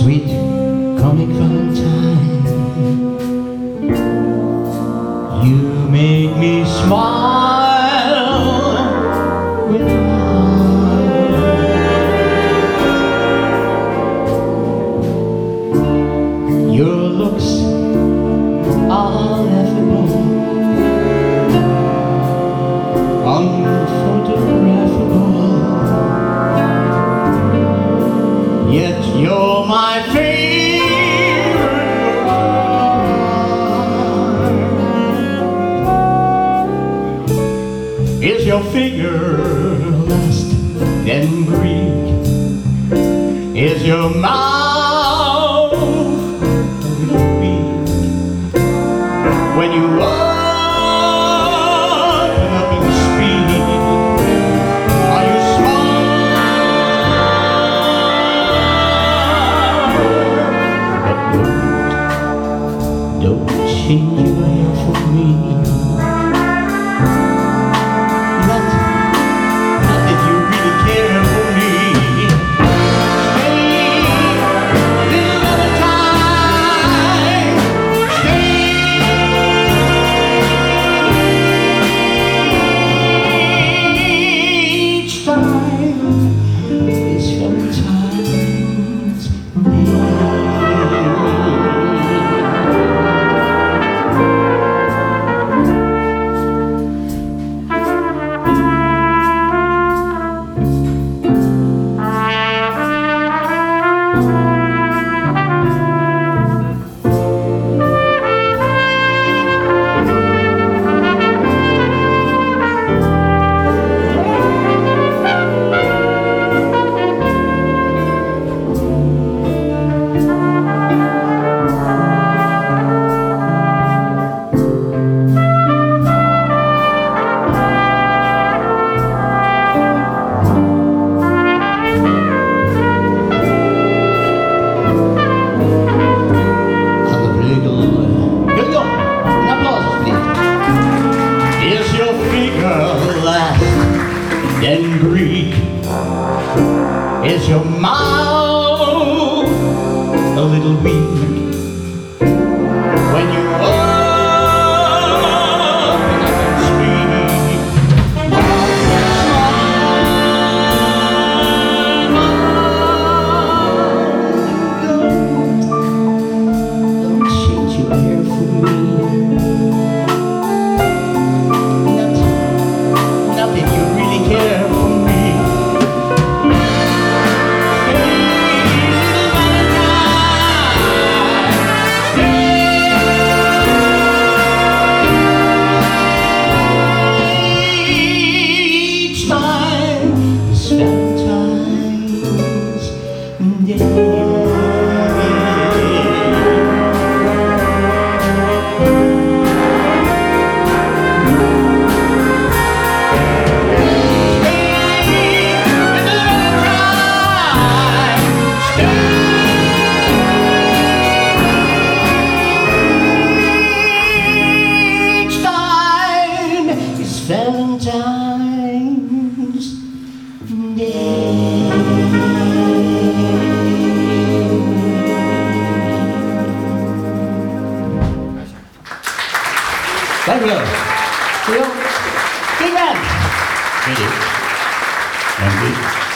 sweet comic Valentine, you make me smile with my heart. Your looks are ineffable, unphotographable, yet you're my favorite word. Is your figure less than Greek? Is your mouth a little weak when you open up and speak? Are you smart? Don't change your hair for me. Not that you really care for me. Stay little at a time. Stay each time is Valentine's Day. Is your figure less than Greek? Is your mouth a little weak when you open up and speak? Don't change your hair for me. Valentine's Day. Valentine's Day. Thank you. Big man. Thank you.